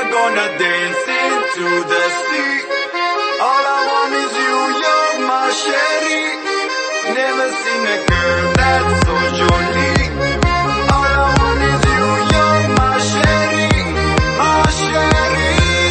are gonna dance into the sea. All I want is you, you're my sherry. Never seen a girl that's so jolly. All I want is you, you're my sherry, my sherry.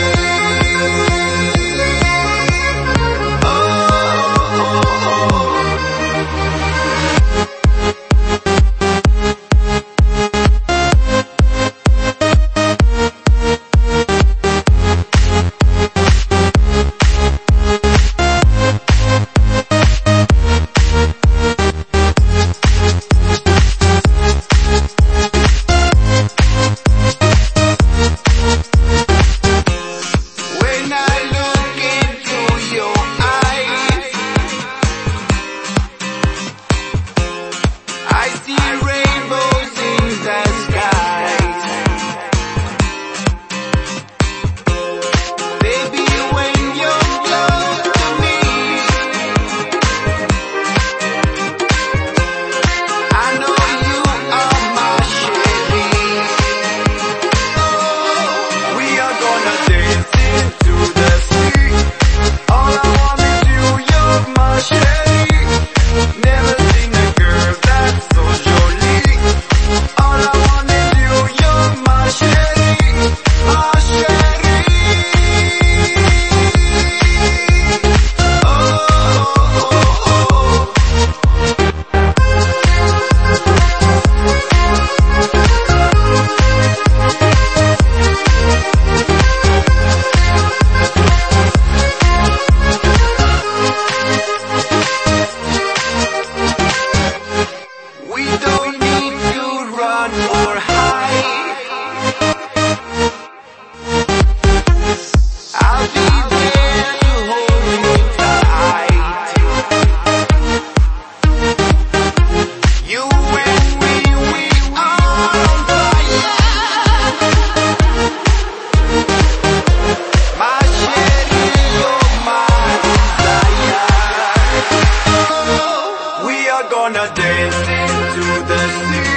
Gonna dance into the sea.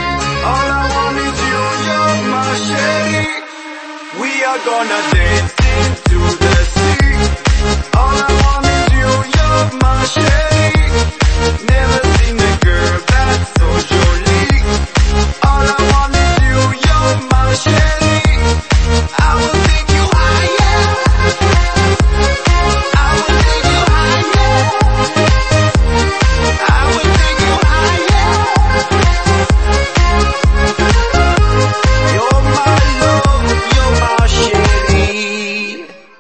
All I want is you, you're my sherry. We are gonna dance into the sea. All I want is you, you're my sherry. Never